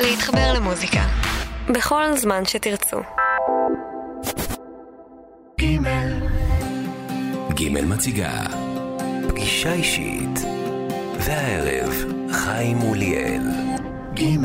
להתחבר למוזיקה בכל זמן שתרצו. ג' מציגה פגישה אישית, והערב חיים מוליאל. ג'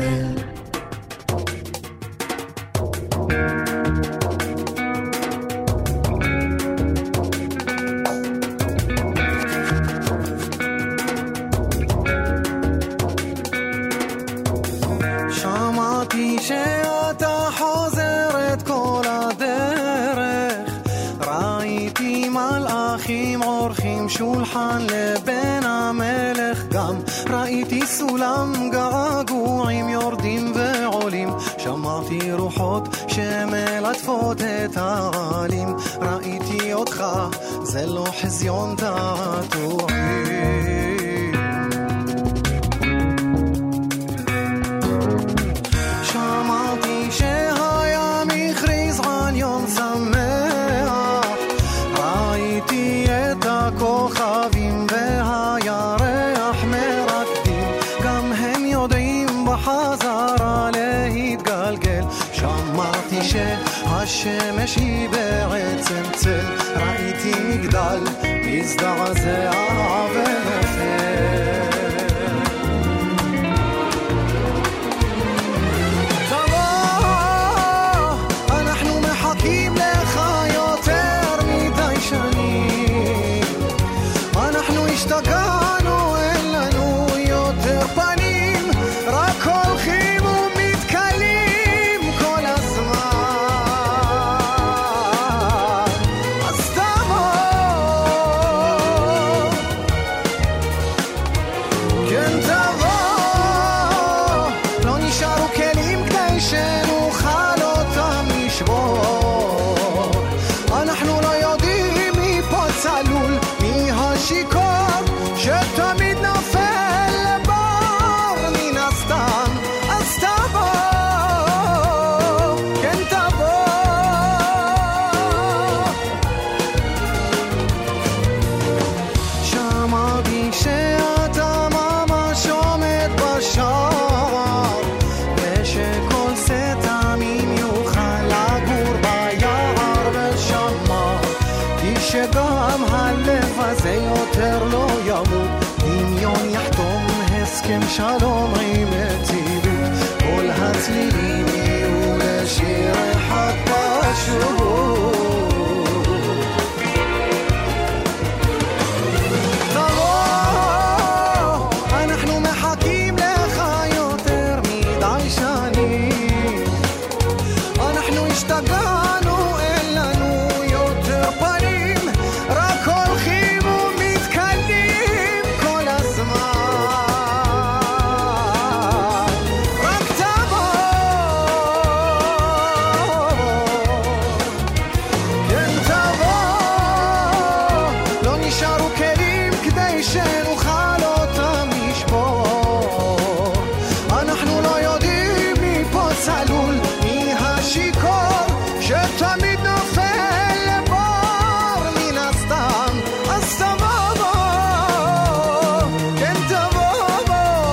שמעתי שאתה חוזרת כל הדרך, ראיתי מלאכים עורכים שולחן לבן המלך, גם ראיתי סולם געגועים יורדים ועולים, שמעתי רוחות שמלטפות את העלים, ראיתי אותך, זה לא חזיון תעתועים. שמעתי שהים הכריז על יום שמח, ראיתי את הכוכבים והירח מרקדים, גם הם יודעים בחזרה להתגלגל. שמעתי שהשמש היא בעצם צל, ראיתי מגדל מזדעזע ונופל. השתגענו, אין לנו יותר פנים, רק הולכים ומתקלים כל הזמן. אז תבוא, כן תבוא, לא נשארו כלים כדי שנוכל אותם לשבור. אנחנו לא יודעים מי פה צלול, מי השיקור שתמיד נופל לבור מן הסתם. אז תבוא, כן תבוא. שמעתי שאתה ממש עומד בשער, ושכל סתמים יוכל לגור ביער, ושמעתי שגם הלב הזה יותר לא ימות, דמיון יחתום הסכם שלום עם יציבות, כל הצלילים יהיו לשיר אחד פשוט. תבוא, אנחנו מחכים לך יותר מדי שנים, אנחנו השתגענו, אין לנו יותר פנים, רק הולכים ומתקלים כל הזמן. רק תבוא, כן תבוא, לא נשארו כלים כדי שנוכל אותם לשבור. אנחנו לא יודעים מי פה צלול, מי השיקור שתמיד נופל לבור מן הסתם. אז תבוא, כן תבוא.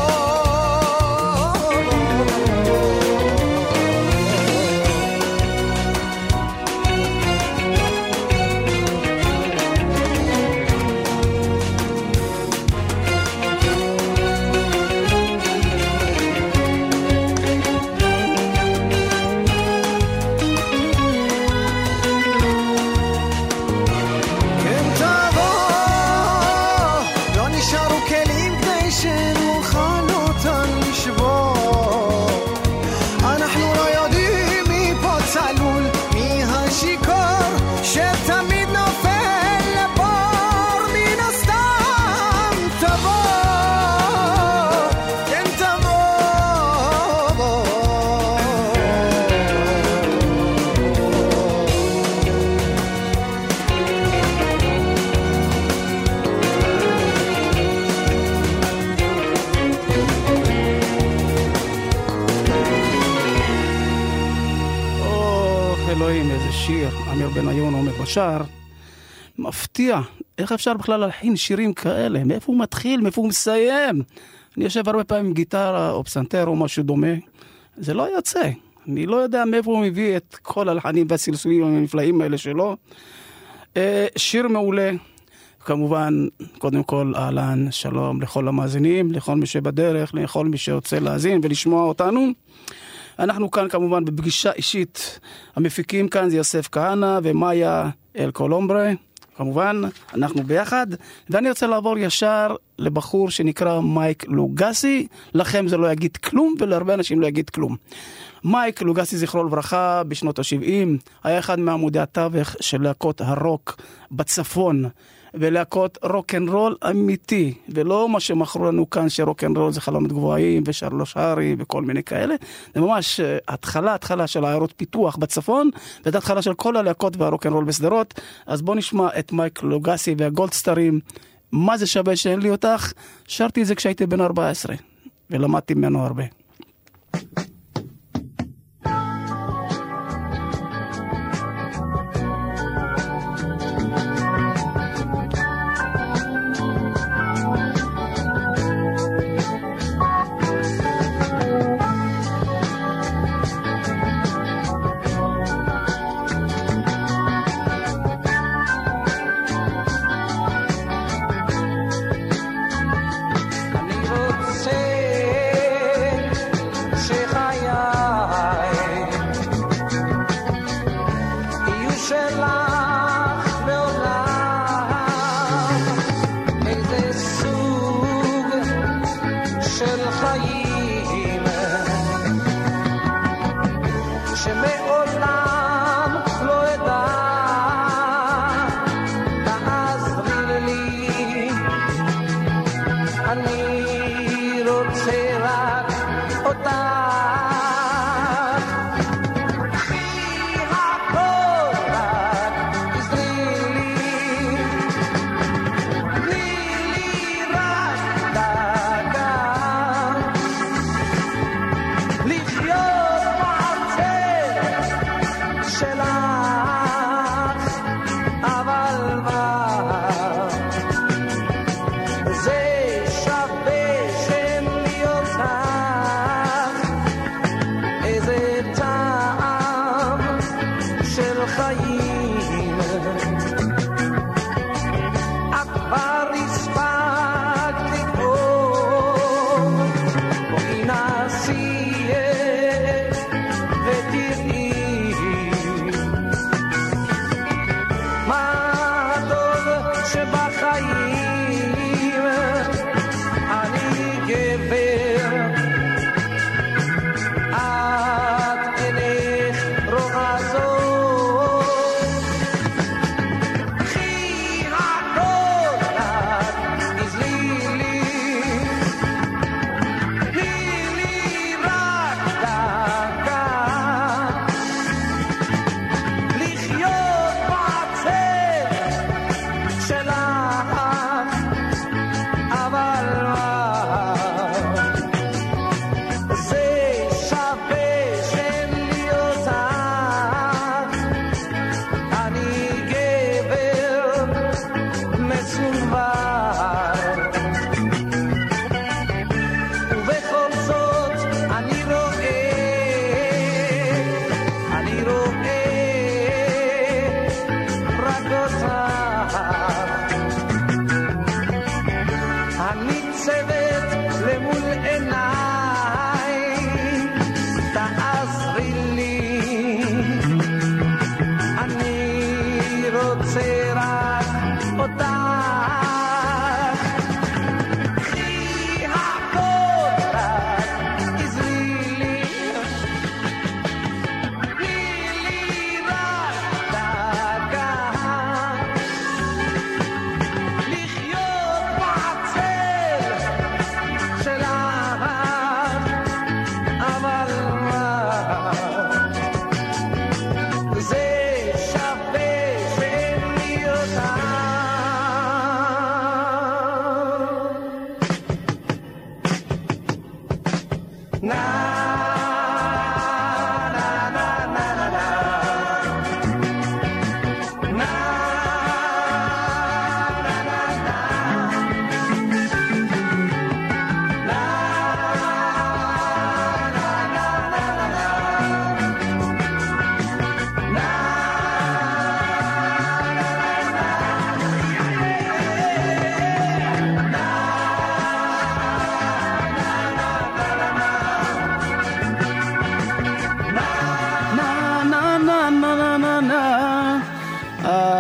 כן תבוא, לא נשארו כלים כדי שנוכל אותם לשבור. אנחנו לא יודעים מי פה צלול, מי השיקור שתמיד נופל לבור מן הסתם. תבוא, כן תבוא. אלוהים, איזה שיר. אמיר בניון עומד בשער, מפתיע. איך אפשר בכלל להלחין שירים כאלה? מאיפה הוא מתחיל? מאיפה הוא מסיים? אני יושב הרבה פעמים עם גיטרה או פסנתר או משהו דומה, זה לא יוצא. אני לא יודע מאיפה הוא מביא את כל הלחנים והסלסולים הנפלאים האלה שלו. שיר מעולה. כמובן, קודם כל, אהלן, שלום לכל המאזינים, לכל מי שבדרך, לכל מי שרוצה להאזין ולשמוע אותנו. אנחנו כאן כמובן בפגישה אישית. המפיקים כאן זה יוסף כהנא ומאיה אל קולומברה. כמובן, אנחנו ביחד. ואני רוצה לעבור ישר לבחור שנקרא מייק לוגסי. לכם זה לא יגיד כלום, ולהרבה אנשים לא יגיד כלום. מייק לוגסי, זכרו לברכה, בשנות ה-70, היה אחד מעמודי התווך של להקות הרוק בצפון. ולהקות רוק'נ'רול אמיתי, ולא מה שמכרו לנו כאן שרוק'נ'רול זה חלומות גבוהים ושרלוש הארי וכל מיני כאלה. זה ממש התחלה של העיירות פיתוח בצפון, ואת התחלה של כל הלהקות והרוק'נ'רול בסדרות. אז בוא נשמע את מייק לוגסי והגולדסטרים. מה זה שווה שאין לי אותך? שרתי את זה כשהייתי בן 14, ולמדתי ממנו הרבה.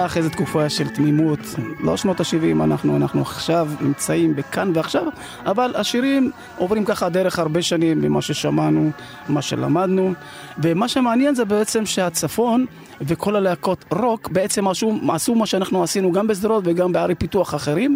אחרי איזו תקופה של תמימות, לא שנות ה-70, אנחנו עכשיו נמצאים בכאן ועכשיו, אבל השירים עוברים ככה דרך הרבה שנים במה ששמענו, מה שלמדנו, ומה שמעניין זה בעצם שהצפון וכל הלהקות רוק בעצם עשו מה שאנחנו עשינו גם בסדרות וגם בערי פיתוח אחרים,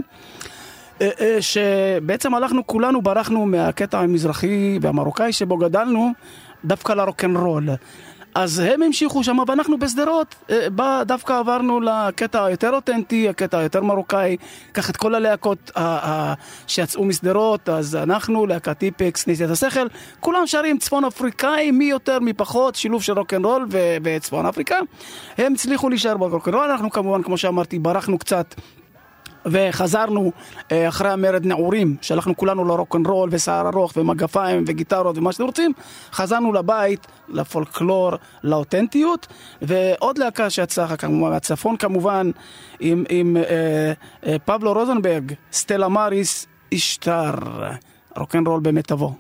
שבעצם כולנו ברחנו מהקטע המזרחי והמרוקאי שבו גדלנו דווקא לרוק'נ'רול. אז הם המשיכו שם, ואנחנו בסדרות דווקא עברנו לקטע היותר אותנטי, הקטע היותר מרוקאי, קח את כל הלהקות שיצאו מסדרות, אז אנחנו, להקת טיפקס, נסיעת השכל, כולם שרים צפון אפריקאי, מי יותר מי פחות, שילוב של רוק'נ'רול וצפון אפריקה. הם הצליחו להישאר ברוק'נ'רול, אנחנו כמובן, כמו שאמרתי, ברחנו קצת, וחזרנו אחרי המרד נעורים, שהלכנו כולנו לרוק'נ'רול ושיער ארוך ומגפיים וגיטרות ומה שאתם רוצים, חזרנו לבית, לפולקלור, לאותנטיות, ועוד להקה שיצאה כמובן, הצפון כמובן, עם פבלו רוזנברג, סטלה מאריס, אשתר, רוק'נ'רול במיטבו.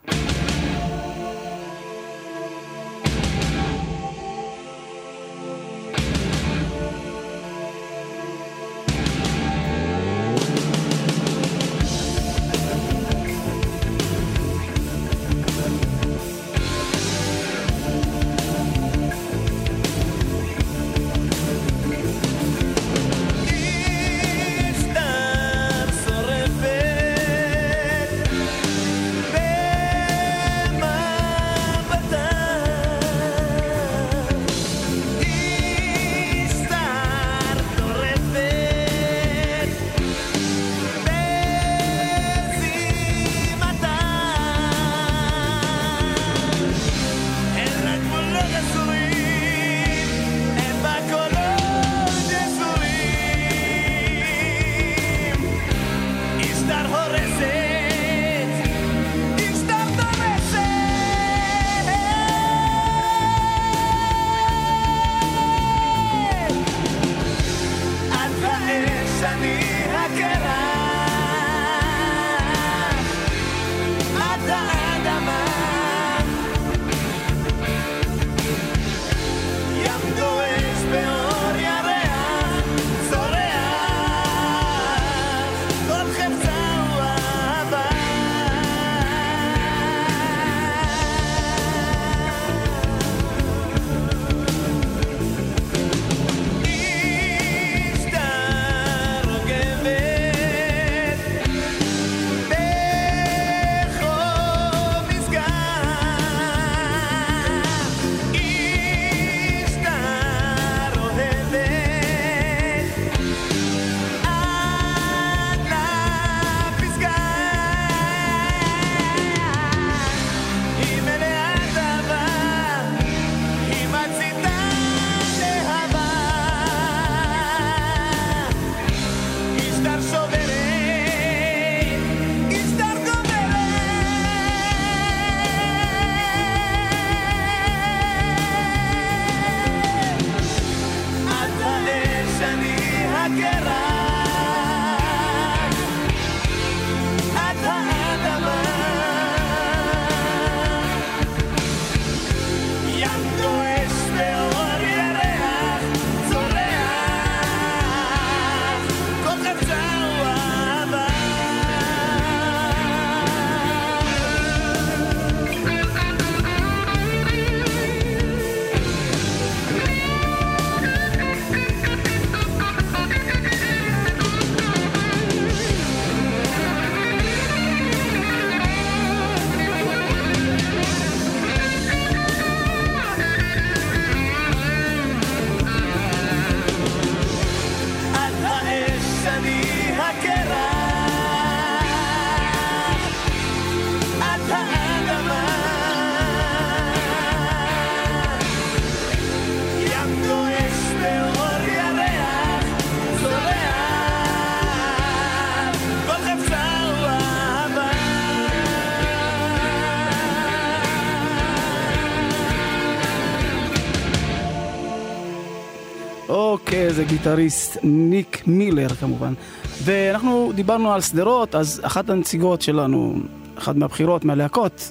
אוקיי, זה גיטריסט ניק מילר כמובן. ואנחנו דיברנו על סדרות, אז אחת הנציגות שלנו, אחת מהבחירות, מהלהקות,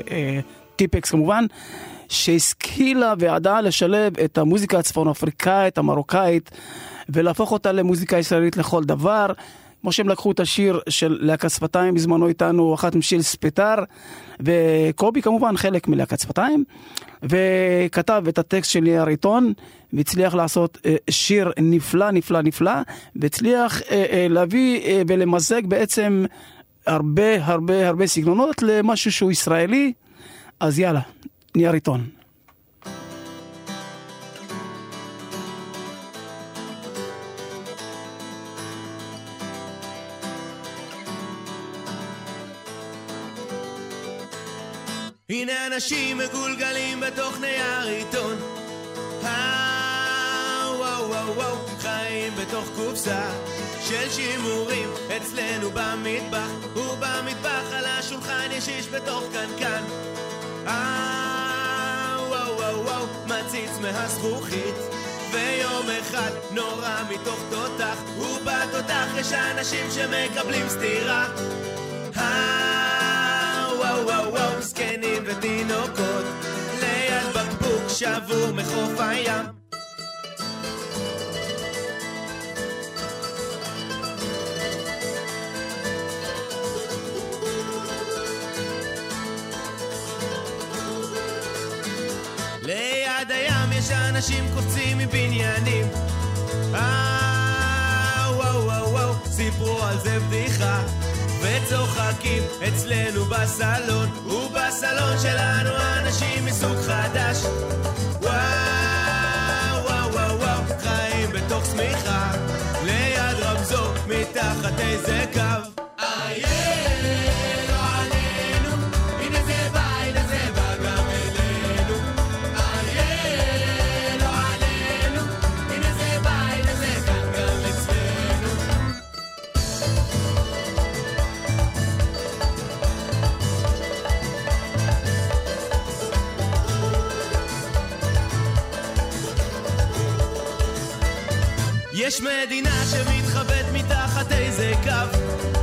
טיפקס כמובן, שהשכילה וידעה לשלב את המוזיקה הצפון אפריקאית, המרוקאית, ולהפוך אותה למוזיקה ישראלית לכל דבר. כמו שהם לקחו את השיר של להקת שפתיים, בזמנו איתנו אחת משיל ספטר, וקובי כמובן חלק מלהקת שפתיים, וכתב את הטקסט של נייר עיתון, והצליח לעשות שיר נפלא, נפלא, נפלא, והצליח להביא ולמזג בעצם הרבה, הרבה, הרבה סגנונות למשהו שהוא ישראלי. אז יאללה, נייר עיתון. הנה אנשים מגולגלים בתוך נייר עיתון, וואו וואו וואו, חיים בתוך קופסה של שימורים אצלנו במטבח, ובמטבח על השולחן יש איש בתוך קנקן, וואו וואו וואו, מציץ מהזכוכית, ויום אחד נורא מתוך תותח, ובתותח יש אנשים שמקבלים סתירה, וואו וואו וואו, זקנים ותינוקות ליד בקבוק שבור מחוף הים. ליד הים יש אנשים קופצים מבניינים, וואו וואו וואו, סיפרו על זה בדיחה וצוחקים אצלנו בסלון, ובסלון שלנו אנשים מסוג חדש, וואו וואו וואו וואו, חיים בתוך סמיכה ליד רמזור מתחת איזה קו. לא עלינו, הנה זה בא, הנה זה בא גם אלינו, לא עלינו, הנה זה בא, הנה זה כאן גם אצלנו. יש מדינה שמתחבאת מתחת איזה קו,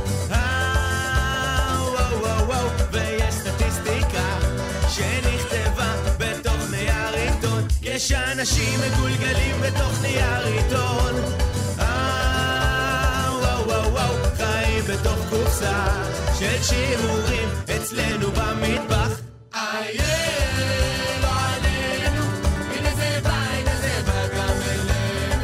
וואו וואו וואו, ויש סטטיסטיקה שנכתבה בתוך נייר עיתון, יש אנשים מגולגלים בתוך נייר עיתון, וואו וואו וואו, חיים בתוך קופסה של שימורים אצלנו במטבח, לא עלינו, הנה זה בא, הנה זה בא גם אלינו,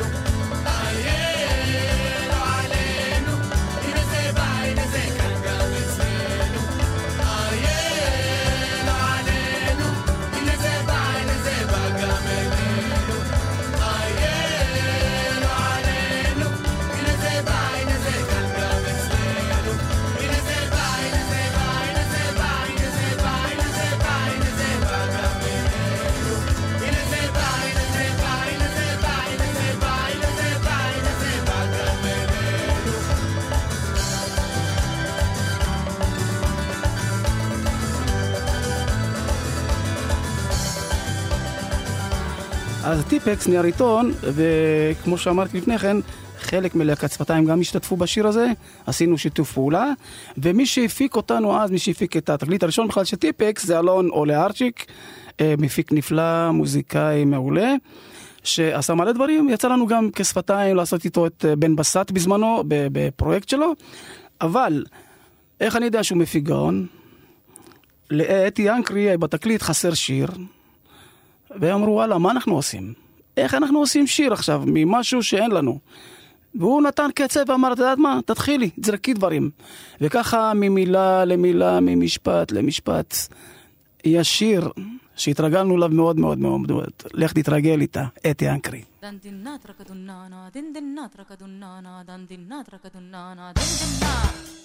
לא עלינו, הנה זה בא, הנה זה כאן גם אצלנו, לא עלינו, הנה זה בא, הנה זה בא גם אלינו, לא עלינו, הנה זה בא, הנה זה כאן גם אצלנו, הנה זה בא, הנה זה בא, הנה זה בא, הנה זה בא, הנה זה בא, הנה זה בא גם אלינו, הנה זה בא, הנה זה בא, הנה זה בא, הנה זה בא, הנה זה בא, הנה זה בא גם אלינו. אז טיפקס, נייר עיתון, וכמו שאמרתי לפני כן, חלק מלהקת שפתיים גם השתתפו בשיר הזה, עשינו שיתוף פעולה, ומי שהפיק אותנו אז, מי שהפיק את התקליט הראשון בכלל של טיפקס, זה אלון אולארצ'יק, מפיק נפלא, מוזיקאי מעולה, שעשה מלא דברים, יצא לנו גם כשפתיים לעשות איתו את בן בסט בזמנו, בפרויקט שלו, אבל איך אני יודע שהוא מפיק גאון? לאתי ינקרי בתקליט חסר שיר, ואמרו, וואלה, מה אנחנו עושים? איך אנחנו עושים שיר עכשיו ממשהו שאין לנו? והוא נתן קצב ואמר, אתה יודעת מה? תתחילי, תזרקי דברים. וככה ממילה למילה, ממשפט למשפט, יש שיר שהתרגלנו אליו מאוד מאוד מאוד. לך תתרגל איתה, אתי ינקרי. דנדינט רקדוננה, דנדינט רקדוננה, דנדינט רקדוננה, דנדינט.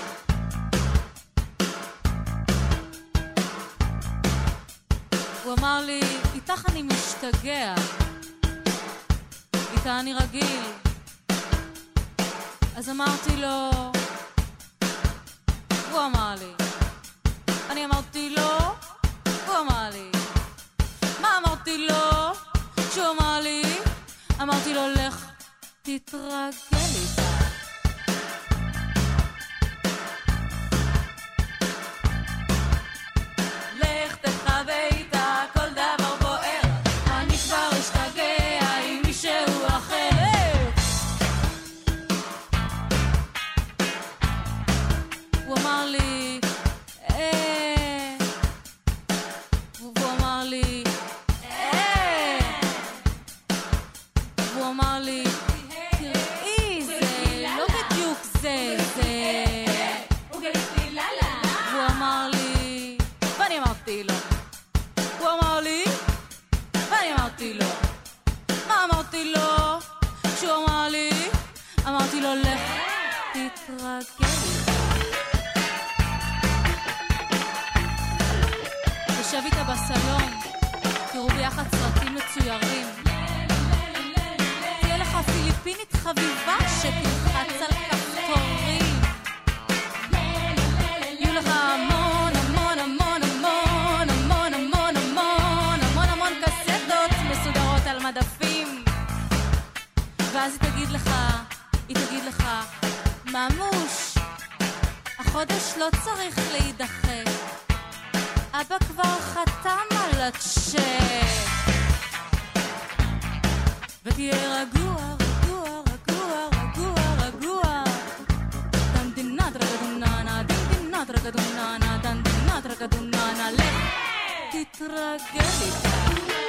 הוא אמר לי, איתך אני משתגע, איתה אני רגיל. אז אמרתי לו, הוא אמר לי, אני אמרתי לו, הוא אמר לי, מה אמרתי לו? שהוא אמר לי, אמרתי לו, לך תתרגל איתה. לך תחווה איתה כל דבר בוער, אני כבר אשתגע עם מישהו אחר. אמרתי לו? הוא אמר לי, ואני אמרתי לו. מה אמרתי לו? כשהוא אמר לי, אמרתי לו, לך תתרגל. יושב איתה בסלון, תראו ביחד סרטים מצוירים. תהיה לך פיליפינית חביבה שתלחץ על כפתורים. יהיו לך המון המון המון המון המון המון המון המון המון קסטות מסודרות על מדפים. ואז היא תגיד לך, ממוש, החודש לא צריך להידחה, אבא כבר חתם על הצ'ק. ותהיה רגוע, רגוע, רגוע, רגוע, רגוע. דנדינת רגדוננה, דנדינת רגדוננה, דנדינת רגדוננה, לך תתרגל איתה.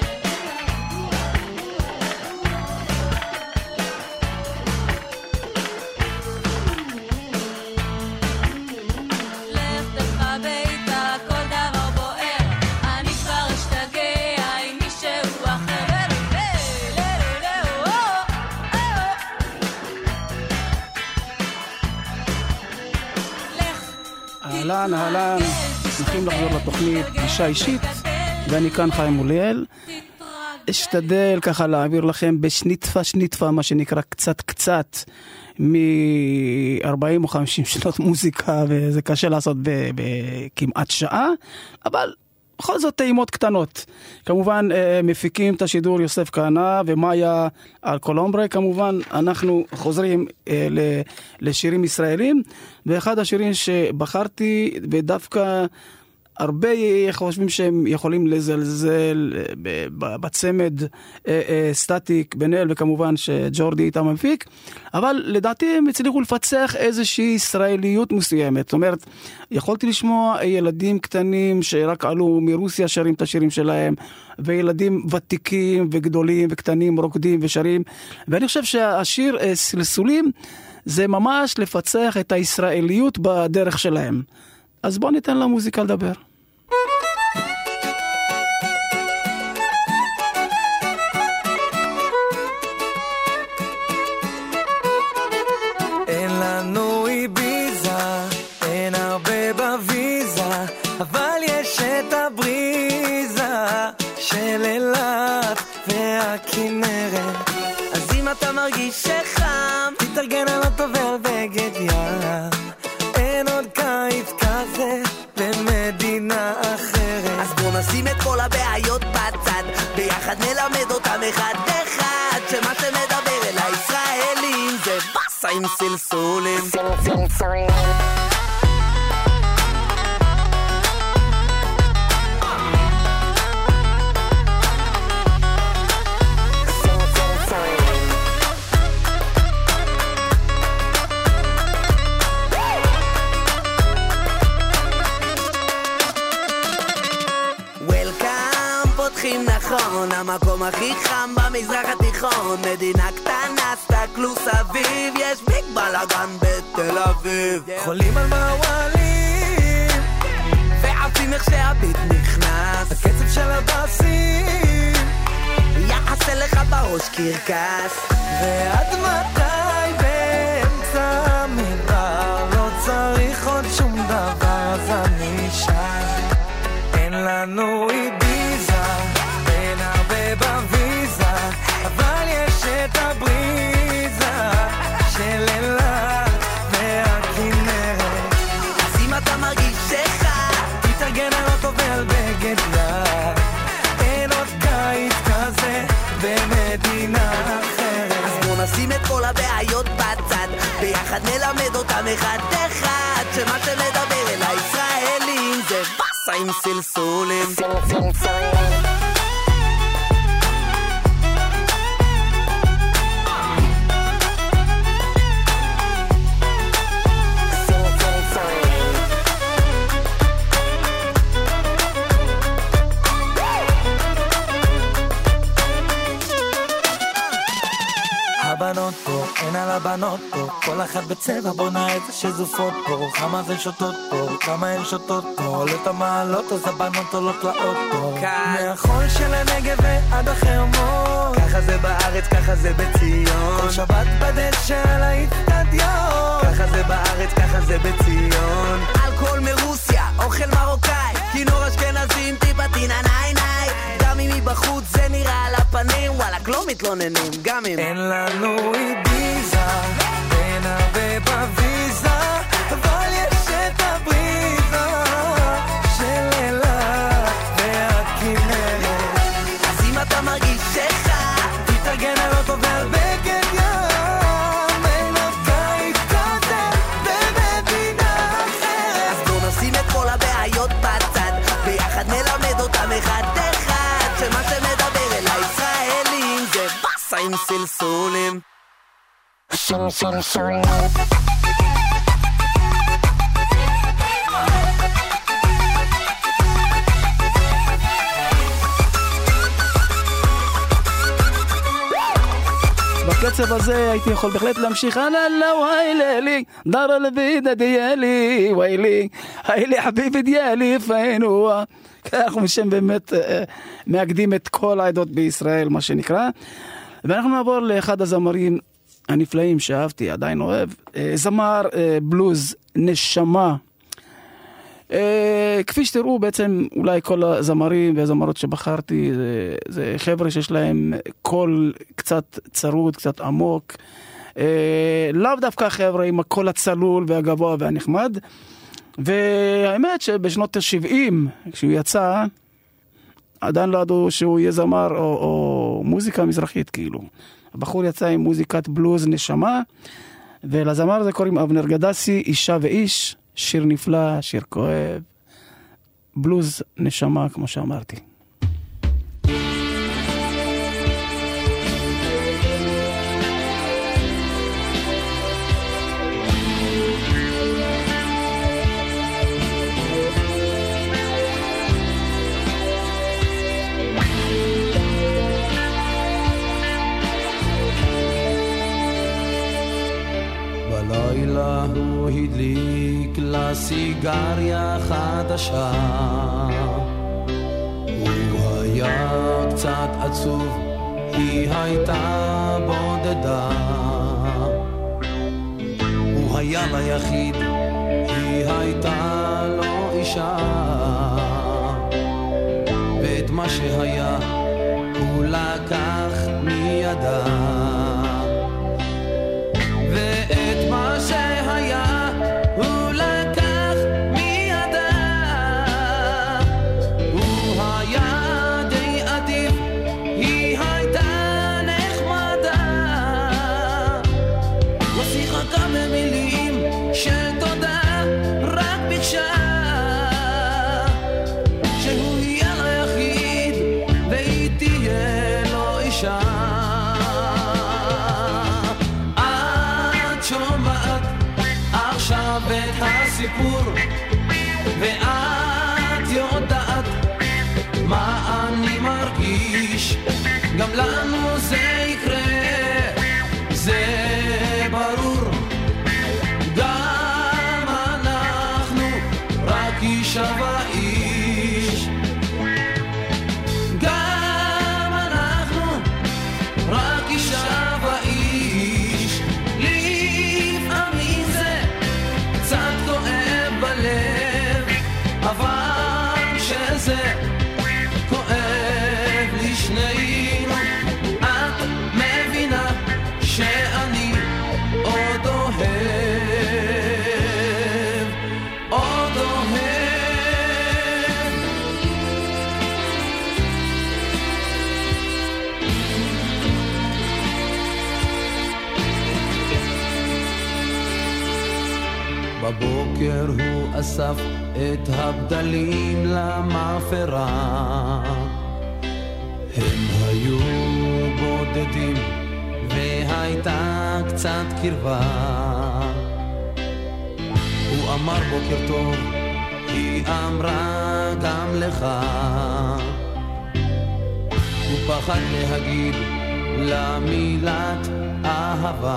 אהלן, שמחים לחזור לתוכנית פגישה אישית, ואני כאן חיים מוליאל. אשתדל ככה להעביר לכם בשניטפה, מה שנקרא קצת, מ-40 או 50 שנות מוזיקה, וזה קשה לעשות בכמעט שעה, אבל בכל זאת טעימות קטנות. כמובן מפיקים את השידור יוסף כהנא ומאיה אלקולומברה. כמובן אנחנו חוזרים לשירים ישראלים, ואחד השירים שבחרתי, ודווקא הרבה חושבים שהם יכולים לזלזל בצמד סטטיק בן-אל, וכמובן שג'ורדי איתם מפיק, אבל לדעתי הם הצליחו לפצח איזושהי ישראליות מסוימת. זאת אומרת, יכולתי לשמוע ילדים קטנים שרק עלו מרוסיה שרים את השירים שלהם, וילדים ותיקים וגדולים וקטנים רוקדים ושרים, ואני חושב שהשיר סלסולים זה ממש לפצח את הישראליות בדרך שלהם. אז בוא ניתן למוזיקה לדבר. אין לנו איביזה, אין הרבה בוויזה, אבל יש את הבריזה של אילת והכנרת. אז אם אתה מרגיש שחם, תתארגן על אוטו ועל בגד ים. אין עוד קיץ כזה במדינה אחרת. אז בוא נשים את כל הבעיות בצד, ביחד נלמד אותם אחד אחד, שמה שמדבר אל הישראלים זה בסה עם סלסולים. נכון, המקום הכי חם במזרח התיכון, מדינה קטנה, סתכלו סביב, יש ביג בלגן בתל אביב. חולים על מעולים ועפים איך שהביט נכנס, הקצב של הבאסים יעשה לך בראש קרקס. ועד מתי באמצע מדבר לא צריך עוד שום דבר, אז אני שם. אין לנו איביזה, אין הרבה בוויזה, אבל יש את הבריזה של אילת והכנרת. אז אם אתה מרגיש שחם, תתארגן על אוטו ועל בגד ים. אין עוד קיץ כזה במדינה אחרת. אז בוא נשים את כל הבעיות בצד, ביחד נלמד אותם אחד אחד, שמה שמדבר אל הישראלים זה בסה עם סלסולים. הבנות פה אין על הבנות פה, כל אחת בצבע בונה איזה שזופות פה, כמה זה שותות פה, כמה הן שותות פה, עולות המעלות אז הבנות עולות לאוטו, מהחול של הנגב ועד החרמון, ככה זה בארץ, ככה זה בציון, כל שבת בדשא על האצטדיון, ככה זה בארץ, ככה זה בציון, אלכוהול מרוסיה, אוכל מרוקאי, כינור אשכנזים, טיפה טינה ניי ניי, גם אם מבחוץ זה נראה על הפנים, וואלק לא מתלוננים, גם אם אין לנו איביזה, אין הרבה בוויזה, אבל יש את הבריזה של אילת והכנרת. אז אם אתה מרגיש שכה, תתארגן על אוטו ועל בגד ים, אין עוד קיץ כזה במדינה אחרת. אז בוא נשים את כל הבעיות בצד, ביחד נלמד אותם אחד אחד, שמה שמדבר אל הישראלים זה בסה עם סלסולים. בקצב הזה הייתי יכול בהחלט להמשיך אללה ויילי דאר לבידה דיאלי ויילי היילי חביבי דיאלי פיינו. אנחנו משם באמת מאגדים את כל העדות בישראל מה שנקרא. ואנחנו נעבור לאחד הזמרים הנפלאים שאהבתי, עדיין אוהב, זמר בלוז נשמה. כפי שתראו בעצם אולי כל הזמרים והזמרות שבחרתי זה חבר'ה שיש להם קול קצת צרוד, קצת עמוק, לאו דווקא חבר'ה עם הקול הצלול והגבוה והנחמד. והאמת שבשנות ה-70 כשהוא יצא עדיין לא ידעו שהוא יהיה זמר או מוזיקה מזרחית כאילו. הבחור יצא עם מוזיקת בלוז נשמה, ולזמר הזה קוראים אבנר גדסי, אישה ואיש, שיר נפלא, שיר כואב, בלוז נשמה כמו שאמרתי. בלילה הוא הדליק לסיגריה חדשה, הוא היה קצת עצוב, היא הייתה בודדה, הוא היה ליחיד, היא הייתה לו אישה, ואת מה שהיה הוא לקח מידה, ואת מה שהיה הוא לקח מידה, הוא היה די עדיף, היא הייתה נחמדה, לא שיחקה במילים של תודה, רק ביקשה שהוא יהיה ליחיד והיא תהיה לו אישה. את הסיפור ואת יודעת מה אני מרגיש, גם לנו זה יקרה, זה ברור, גם אנחנו רק אישה ואיש, גם אנחנו רק אישה ואיש, לפעמים זה קצת כואב בלב, אבל שזה כואב לשנינו, את מבינה שאני עוד אוהב, עוד אוהב. בבוקר הוא אסף את הבדלים למאפרה, הם היו בודדים והייתה קצת קרבה, הוא אמר בוקר טוב, היא אמרה גם לך, הוא פחד להגיד למילת אהבה.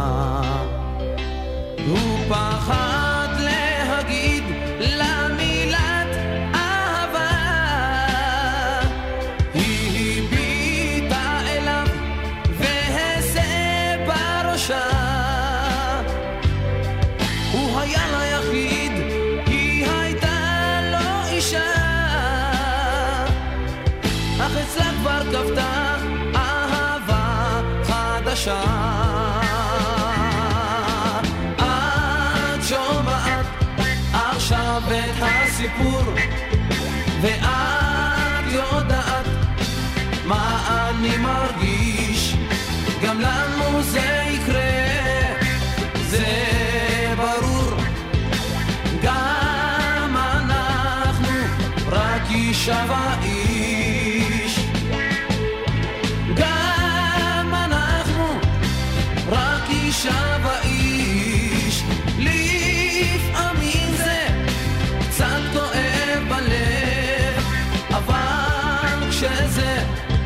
הוא פחד להגיד למילת אהבה, היא הביטה אליו והסה בראשה. הוא היה ליחיד, היא הייתה לו אישה, אך אצלה כבר כבתה אהבה חדשה. את שומעת עכשיו את הסיפור, ואת יודעת מה אני מרגיש, גם לנו זה יקרה, זה ברור. גם אנחנו רק אישה ואיש, גם אנחנו רק אישה ואיש. לפעמים זה קצת כואב בלב, אבל כשזה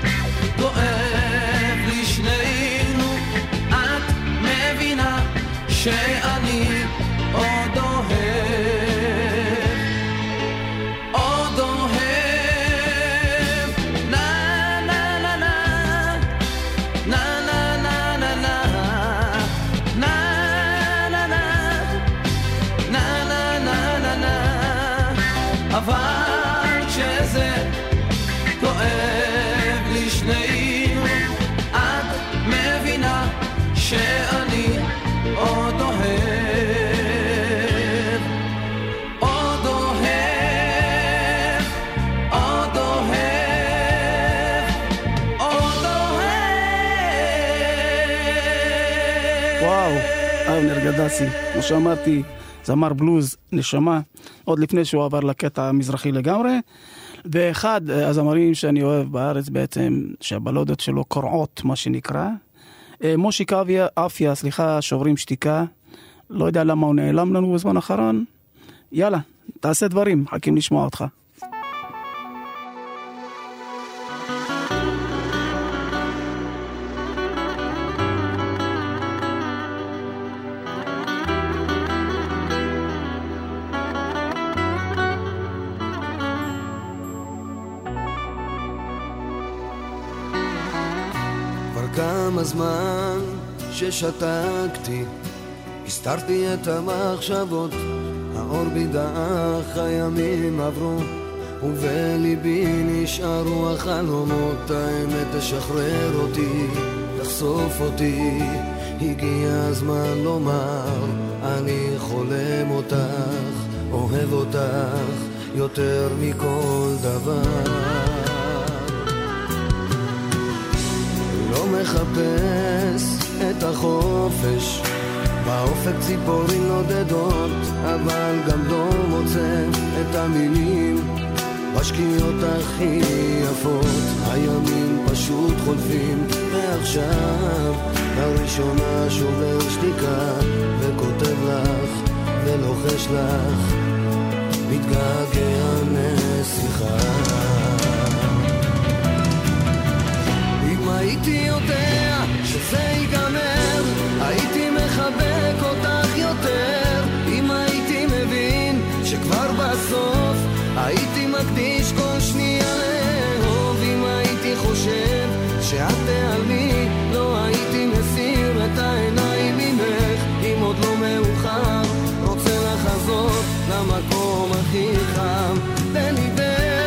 כואב לשנינו, את מבינה שאני עוד אוהב, עוד אוהב. נה נה נה נה, נה נה נה נה נה, נה נה נה, נה נה נה נה. אבל כשזה כואב לשנינו, את מבינה שאני עוד אוהב, עוד אוהב, עוד אוהב, עוד אוהב. וואו, אבנר גדסי, כמו שאמרתי, זמר בלוז נשמה, עוד לפני שהוא עבר לקטע המזרחי לגמרי. ואחד הזמרים שאני אוהב בארץ בעצם, שהבלודות שלו קורעות, מה שנקרא, מושיק אפיה, סליחה, שוברים שתיקה. לא יודע למה הוא נעלם לנו בזמן האחרון. יאללה, תעשה דברים, חכים לשמוע אותך. כמה זמן ששתקתי, הסתרתי את המחשבות, האור בידך, הימים עברו, ובליבי נשארו החלומות. האמת תשחרר אותי, תחשוף אותי, הגיע הזמן לומר, אני חולם אותך, אוהב אותך, יותר מכל דבר. לא מחפש את החופש, באופק ציפורים נודדות, אבל גם לא מוצא את המילים בשקיעות הכי יפות. הימים פשוט חולפים, ועכשיו לראשונה שובר שתיקה, וכותב לך ולוחש לך, מתגעגע נסיכה. הייתי יודע שזה ייגמר, הייתי מחבק אותך יותר. אם הייתי מבין שכבר בסוף הייתי מקדיש כל שנייה לאהוב. אם הייתי חושב שאת תיעלמי, לא הייתי מסיר את העיניים ממך. אם עוד לא מאוחר, רוצה לחזור למקום הכי חם בליבך.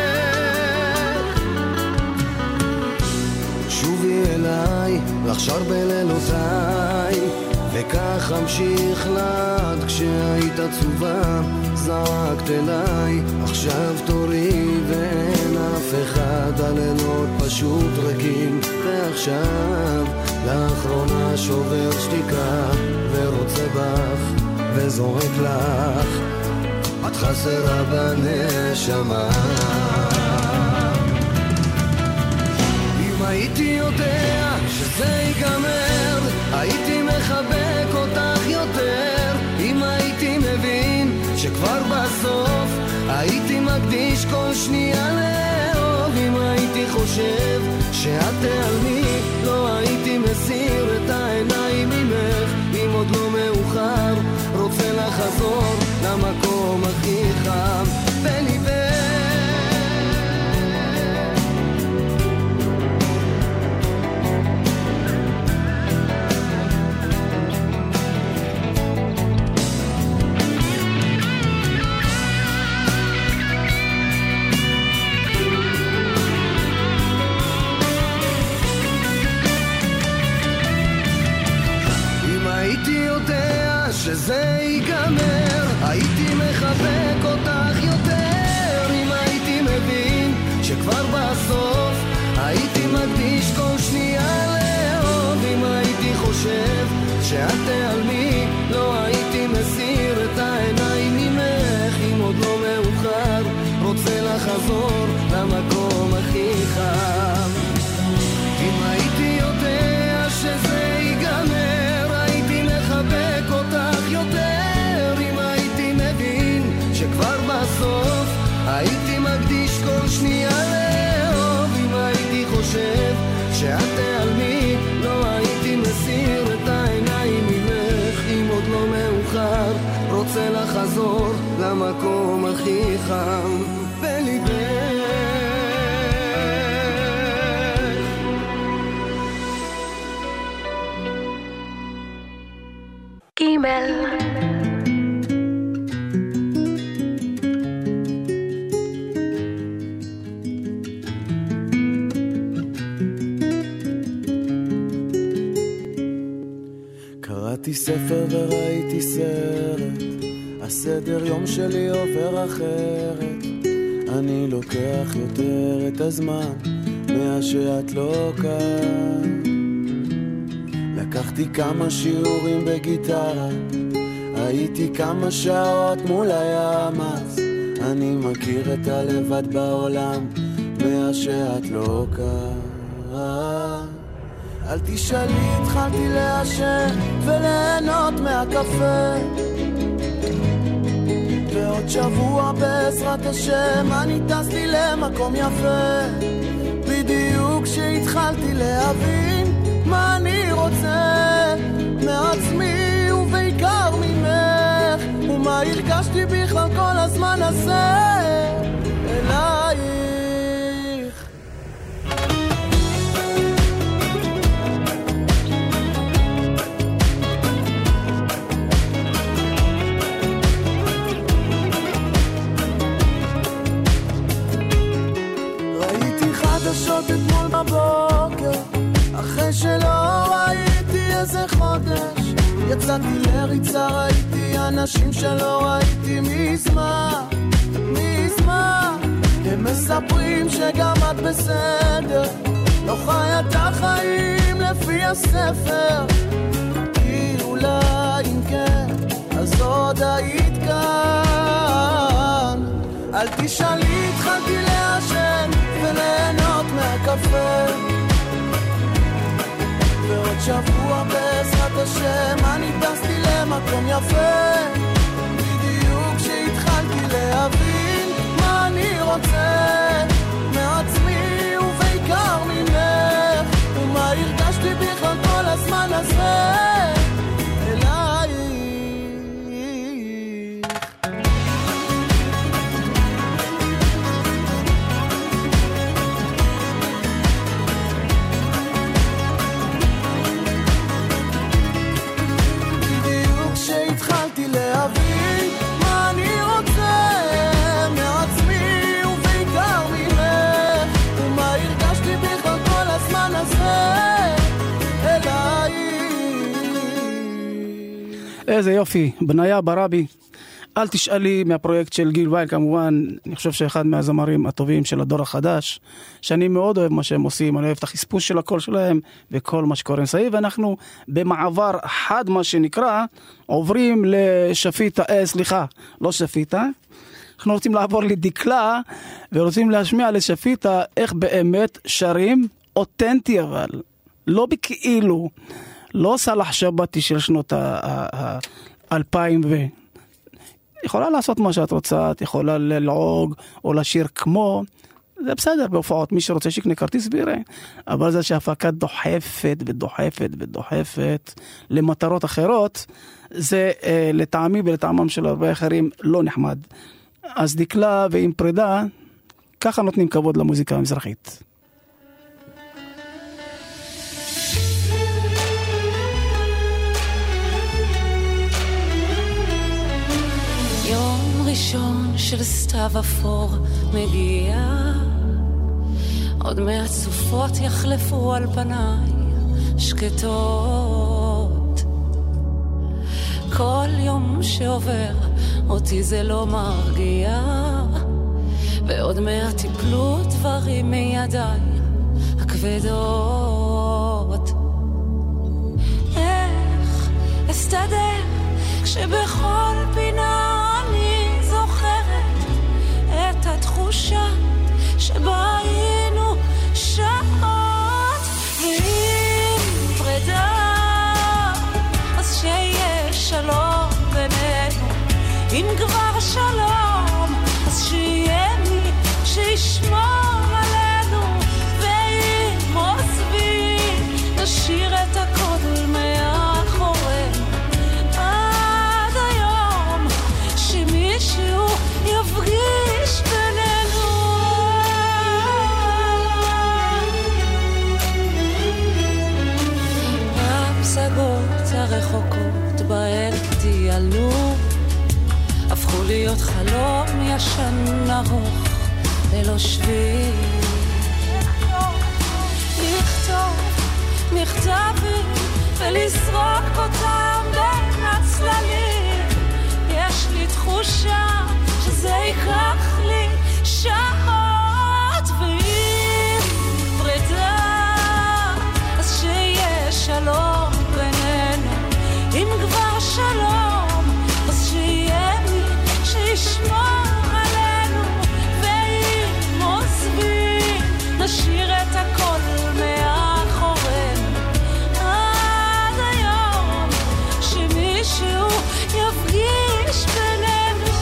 שובי אליי, לחשר בלילותיי, וכך אמשיך לעד. כשהיית עצובה, זעקת אליי, עכשיו תורי ואין אף אחד. הלילות פשוט ריקים, ועכשיו לאחרונה שובר שתיקה, ורוצה בך וזורק לך, את חסרה בנשמה. הייתי יודע שזה ייגמר, הייתי מחבק אותך יותר. אם הייתי מבין שכבר בסוף הייתי מקדיש כל שנייה לאהוב. אם הייתי חושב שאת תיעלמי, לא הייתי מסיר את העיניים ממך. אם עוד לא מאוחר, רוצה לחזור למקום הכי חם בליבך. שזה ייגמר, הייתי מחבק אותך יותר. אם הייתי מבין שכבר בסוף הייתי מקדיש כל שנייה לאהוב. אם הייתי חושב שאת תיעלמי, לא הייתי מסיר את העיניים ממך. אם עוד לא מאוחר, רוצה לחזור למקום הכי חם. אם הייתי יודע שזה ייגמר, הייתי מחבק אותך יותר. אם הייתי מבין שכבר בסוף הייתי מקדיש כל שנייה לאהוב. אם הייתי חושב שאת תיעלמי, לא הייתי מסיר את העיניים ממך. אם עוד לא מאוחר, רוצה לחזור למקום הכי חם בליבך. גימל קראתי ספר וראיתי סרט, הסדר יום שלי עובר אחרת. אני לוקח יותר את הזמן שאת לא כאן. לקחתי כמה שיעורים בגיטרה, הייתי כמה שעות מול הים. אז אני מכיר את הלבד בעולם שאת לא כאן. אל תשאלי, התחלתי לעשן וליהנות מהקפה, ועוד שבוע בעזרת השם אני טס לי למקום יפה. בדיוק שהתחלתי להבין מה אני רוצה מעצמי ובעיקר ממך, ומה הרגשתי בכלל כל הזמן הזה אלייך. חדשות אתמול בבוקר, אחרי שלא ראיתי איזה חודש, יצאתי לריצה, ראיתי אנשים שלא ראיתי מזמן, מזמן. הם מספרים שגם את בסדר, לא חיה את החיים לפי הספר, כי אולי אם כן אז עוד היית כאן. אל תשאלי, התחלתי לעשן וליהנות מהקפה, ועוד שבוע בעזרת השם אני טסתי למקום יפה. בדיוק שהתחלתי להבין מה אני רוצה מעצמי ובעיקר ממך, ומה הרגשתי בכלל כל הזמן הזה אלייך. התחלתי להבין מה אני רוצה מעצמי ובעיקר ממך, ומה הרגשתי בכלל כל הזמן הזה אלייך. איזה יופי, בניה ברבי. אל תשאלי, מהפרויקט של גיל וייל כמובן. אני חושב שאחד מהזמרים הטובים של הדור החדש, שאני מאוד אוהב מה שהם עושים, אני אוהב את החספוס של הקול שלהם וכל מה שקורה מסביב. ואנחנו במעבר חד מה שנקרא עוברים לשפיטה, סליחה, לא שפיטה, אנחנו רוצים לעבור לדקלה ורוצים להשמיע לשפיטה איך באמת שרים אותנטי, אבל לא בכאילו, לא סלח שבתי של שנות ה-2000 יכולה לעשות מה שאת רוצה, את יכולה ללעוג או לשיר כמו, זה בסדר בהופעות, מי שרוצה שיקנה כרטיס ויראה, אבל זה שההפקה דוחפת ודוחפת ודוחפת למטרות אחרות, זה לטעמי ולטעמם של הרבה אחרים לא נחמד. אז דקלה ועם פרידה, ככה נותנים כבוד למוזיקה המזרחית. יום ראשון של סתיו אפור מגיע, עוד מעט סופות יחלפו על פניי שקטות. כל יום שעובר אותי זה לא מרגיע, ועוד מעט תיפלו דברים מידיי הכבדות. איך אסתדר כשבכל פינה אני זוכרת את התחושה שבה היינו שעות, ואם פרידה אז שיהיה שלום בינינו, אם כבר שלום אז שיהיה מי שישמור עלינו, ואם עוזבים נשאיר את הכל מאחורינו, עד היום שמישהו יפגיש בינינו. הפסגות הרחוקות בהן טיילו הפכו להיות חלום ישן ארוך ללא שביל. לכתוב מכתבים ולזרוק אותם בין הצללים, יש לי תחושה שזה ייקח לי שעות, ואם פרידה אז שיהיה שלום בינינו, אם כבר שלום אז שיהיה מי שישמור עלינו, ואם עוזבים נשאיר את הכל מאחורינו, עד היום שמישהו יפגיש בינינו.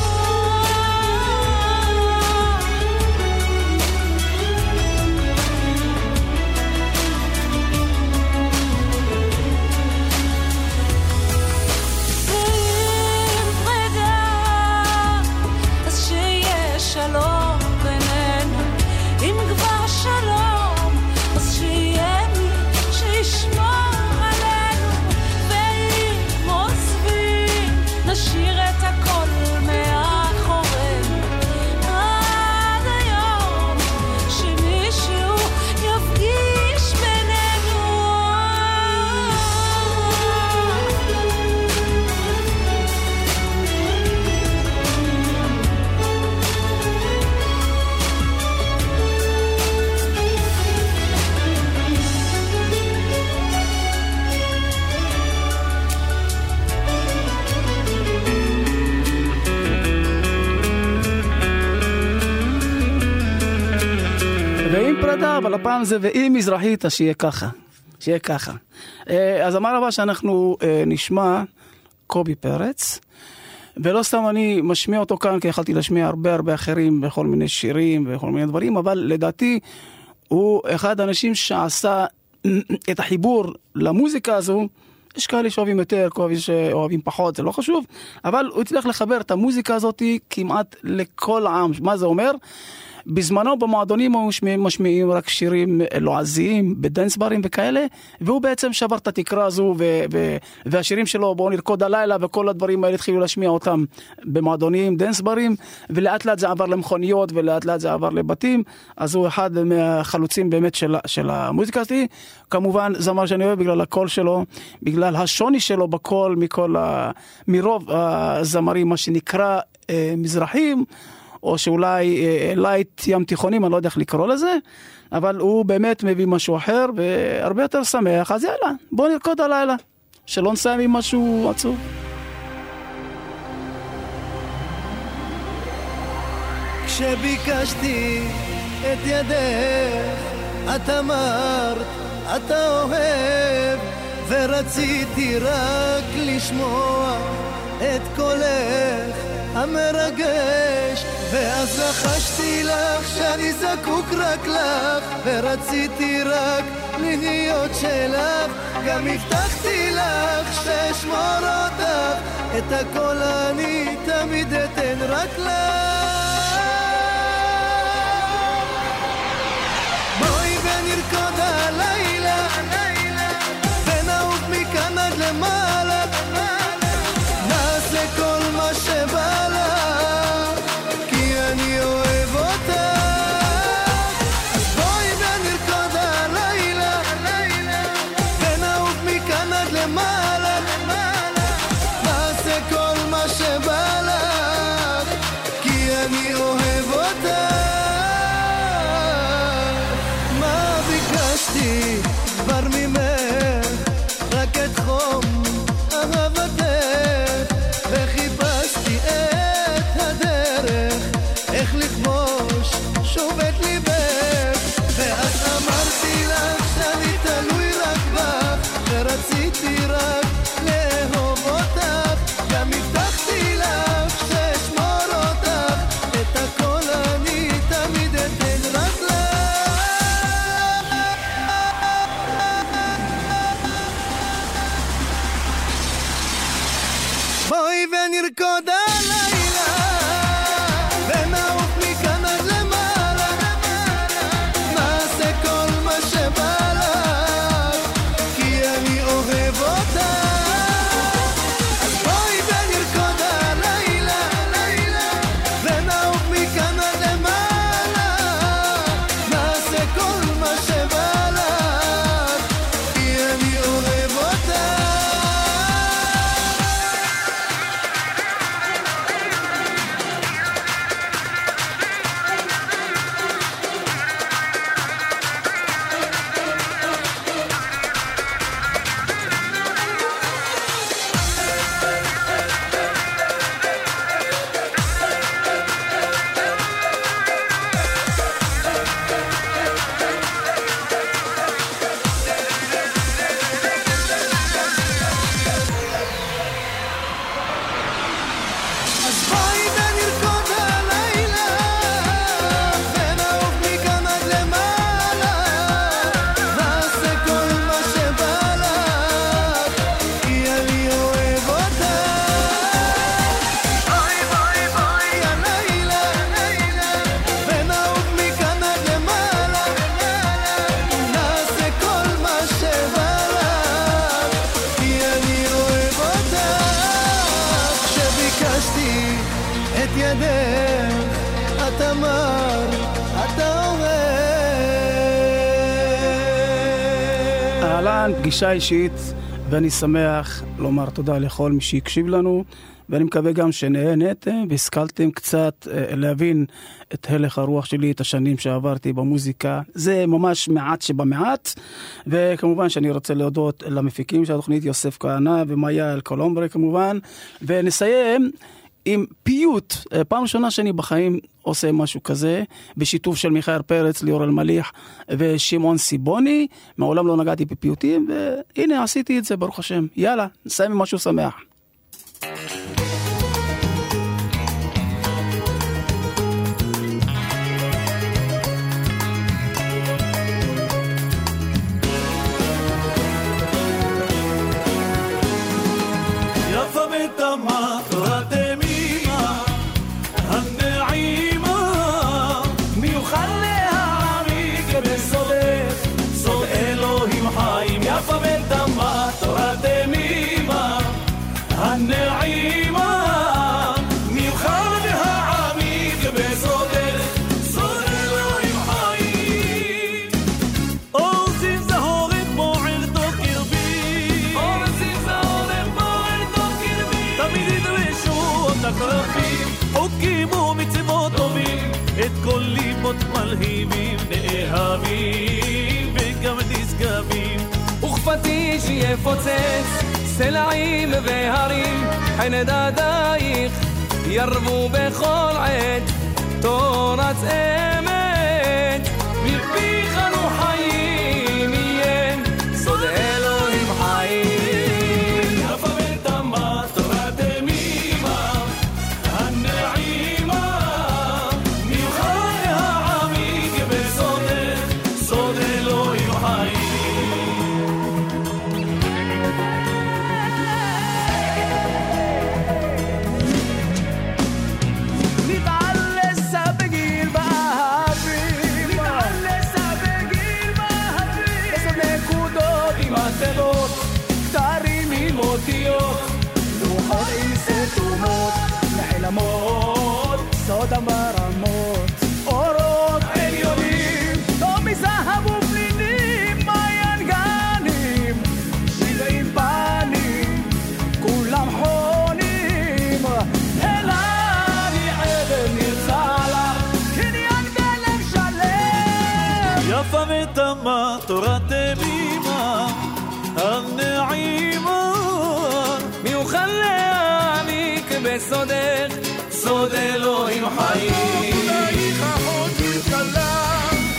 שלום בינינו, אם כבר שלום אז שיהיה מי שישמור עלינו, ואם עוזבים נשאיר את הכל מאחורינו, עד היום שמישהו יפגיש בינינו. ועם פרידה, אבל הפעם זה ועם מזרחית, אז שיהיה ככה. שיהיה ככה. אז אמר הבא שאנחנו נשמע קובי פרץ, ולא סתם אני משמיע אותו כאן, כי יכלתי להשמיע הרבה אחרים בכל מיני שירים וכל מיני דברים, אבל לדעתי הוא אחד האנשים שעשה את החיבור למוזיקה הזו. יש כאלה שאוהבים יותר, כאלה שאוהבים פחות, זה לא חשוב, אבל הוא הצליח לחבר את המוזיקה הזאת כמעט לכל העם. מה זה אומר? בזמנו במועדונים הוא משמיעים רק שירים לועזיים, בדנס ברים וכאלה, והוא בעצם שבר את התקרה הזו, והשירים שלו, בואו נרקוד הלילה, וכל הדברים האלה התחילו להשמיע אותם במועדונים, דנס ברים, ולאט לאט זה עבר למכוניות, ולאט לאט זה עבר לבתים. אז הוא אחד מהחלוצים באמת של המוזיקה הזאת. כמובן זמר שאני אוהב בגלל הקול שלו, בגלל השוני שלו בקול מרוב הזמרים, מה שנקרא מזרחים, או שאולי לייט ים תיכונים, אני לא יודע איך לקרוא לזה, אבל הוא באמת מביא משהו אחר, והרבה יותר שמח. אז יאללה, בואו נרקוד הלילה, שלא נסיים עם משהו עצוב. כשביקשתי את ידך, את אמרת, אתה אוהב, ורציתי רק לשמוע את קולך המרגש, ואז לחשתי לך שאני זקוק רק לך, ורציתי רק להיות שלך. גם הבטחתי לך שאשמור אותך, את הכל אני תמיד אתן רק לך. בואי ונרקוד הלילה, ונעוף מכאן עד למעלה, נעשה כל מה שבא לך, כי אני אוהב אותך. אז בואי ונרקוד הלילה, ונעוף מכאן עד למעלה, נעשה כל מה שבא לך, כי אני אוהב אותך. מה ביקשתי כבר ממך? רק את חום אהבתך, וחיפשתי את הדרך איך לכבוש שוב את ליבך. ואז אמרתי לך שאני תלוי רק בך, ורציתי רק לאהוב אותך. גם הבטחתי לך שאשמור אותך, את הכל אני תמיד אתן רק לך. בואי ונרקוד הלילה, ונעוף מכאן עד למעלה, נעשה כל מה שבא לך, כי אני אוהב אותך. אז בואי ונרקוד הלילה, ונעוף מכאן עד למעלה, נעשה כל מה שבא לך, כי אני אוהב אותך. אז בואי ונרקוד הלילה, ונעוף מכאן עד למעלה, נעשה כל מה שבא לך, כי אני אוהב אותך. בואי הלילה, ונעוף מכאן עד למעלה, נעשה כל מה שבא לך, כי אני אוהב אותך. כשביקשתי את ידך, את אמרת, אתה אוהב. אהלן, פגישה אישית, ואני שמח לומר תודה לכל מי שהקשיב לנו, ואני מקווה גם שנהנתם והשכלתם קצת להבין את הלך הרוח שלי, את השנים שעברתי במוזיקה. זה ממש מעט שבמעט, וכמובן שאני רוצה להודות למפיקים של התוכנית, יוסף כהנא ומאיה אלקולומברה כמובן, ונסיים עם פיוט, פעם ראשונה שאני בחיים עושה משהו כזה, בשיתוף של מיכאל פרץ, ליאור אלמליח ושמעון סיבוני. מעולם לא נגעתי בפיוטים, והנה עשיתי את זה ברוך השם. יאללה, נסיים עם משהו שמח. יפה בתמה תורת אמימה הנעימה, מיוחד להעמיק בסודך סוד אלוהים חיים. יפה בתמה תורת אמימה הנעימה, מיוחד להעמיק בסודך סוד אלוהים חיים. אור זיו זהורת בוער תוך קרבי, אור זיו זהורת בוער תוך קרבי, תמיד ידרשו אותך רבים, חוקים ומצוות טובים, את כל ליבות מלהיבים, נאהבים וגם נשגבים. וכפתי שיפוצץ סלעים והרים, חן דדייך ירבו בכל עת, תורת אמת מפיך אנו חיים, יהיה סוד אלוהים חיים. יפה בתמה תורת אמימה הנעימה, תמה תורת תמימה הנעימה מי יוכל להעמיק בסודך סוד אלוהים חיים אונייך עוד יתגלה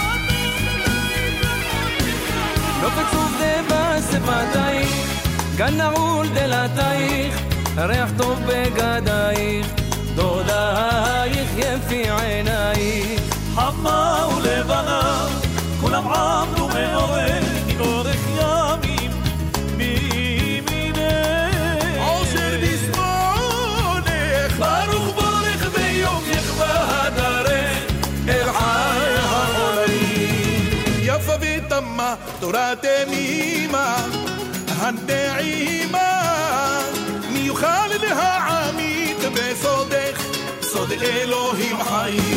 לא פצוף דבה שפתייך גן נעול דלתייך ריח טוב בגדייך דודייך יפי עינייך חמה ולבנה כולם עמדו מאורך ימים מימינך עושר בשמאלך ברוך בורך ביומך והדרך אל חי החיים יפה ותמה תורת תמימה הנעימה מי יוכל להעמיק בסודך סוד אלוהים חיים